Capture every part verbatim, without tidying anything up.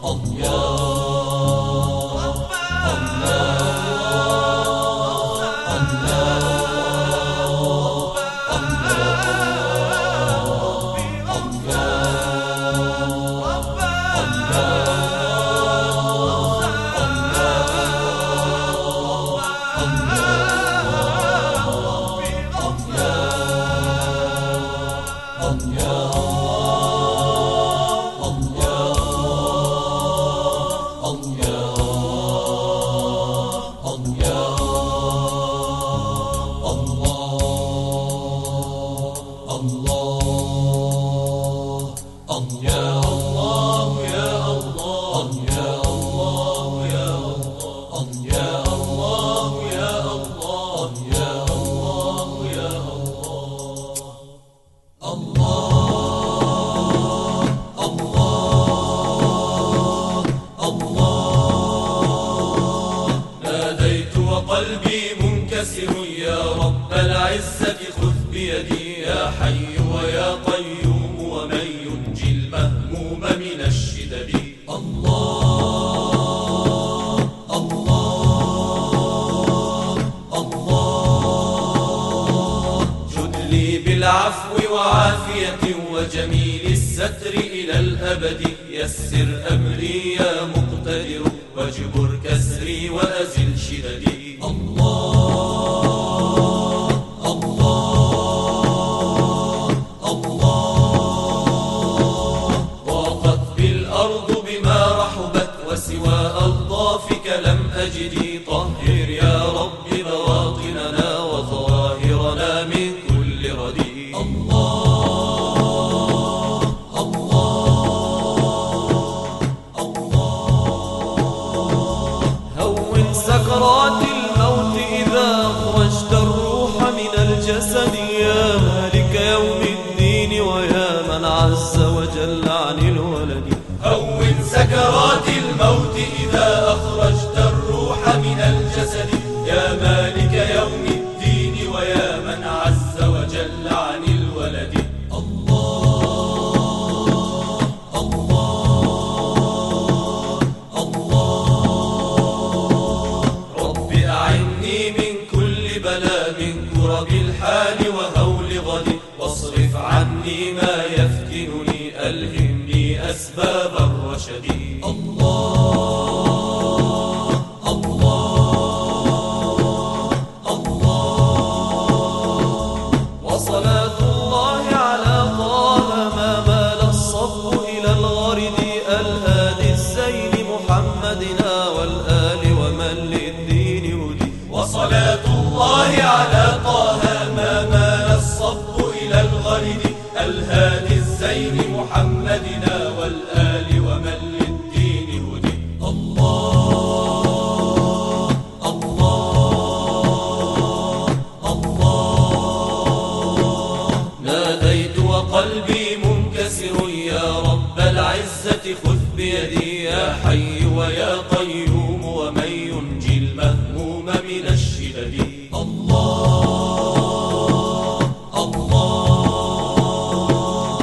قلبي منكسر يا رب العزة خذ بيدي يا حي ويا قيوم ومن ينجي المهموم من الشدد. الله الله الله جد لي بالعفو وعافية وجميل الستر إلى الأبد. يسر أمري يا مقتدر واجبر كسري وأزل شددي. الله الله الله ضاقت بالأرض بما رحبت وسوى ألطافك لم أجد. طهر يا رب بواطننا وظواهرنا من كل ردي. الله الله الله هون سكرات الموت إذا أخرجت الروح من الجسد. يا مالك يوم الدين ويا من عز وجل عن الولد. هون سكرات الموت إذا أخرجت الروح من الجسد. يا مالك يوم الدين ويا من عز وجل عن الولد. الله الله الله رب أعني من كل بلاء من كرب الحال وهول غد. واصرف عني ما يفتنني ألهمني أسباب الرشد. الله الله الله وصلاة الله على طه ما مال الصف إلى الغرد. الهادي الزين محمدنا والآل ومن للدين هدي. وصلاة الله على طه ما مال الصف إلى الغرد. الهادي الزين محمدنا والآل ومن للدين هدي. الله الله الله ناديت وقلبي منكسر يا رب العزة خذ بيدي يا حي ويا قيوم ومن ينجي المهموم من الشدد. الله الله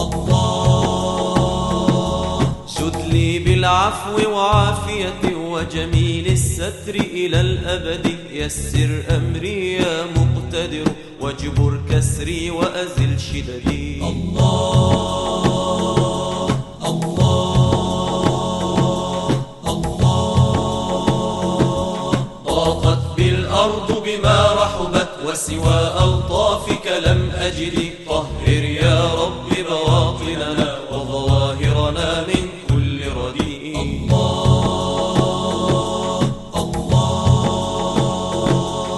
الله سد لي بالعفو وعافية وجميل الستر إلى الأبد. يسر أمري يا مقتدر واجبر كسري وأزل شددي. الله الله الله ضاقت بالأرض بما رحبت وسوى ألطافك لم أجد. طهر يا رب بواطننا وظواهرنا من كل ردي. الله الله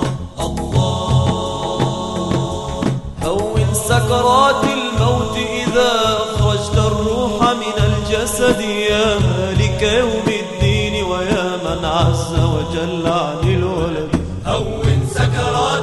الله هون سكرات الموت إذا أخرجت الروح من الجسد. يا مالك يوم الدين ويا من عز وجل عن الولد. هون سكرات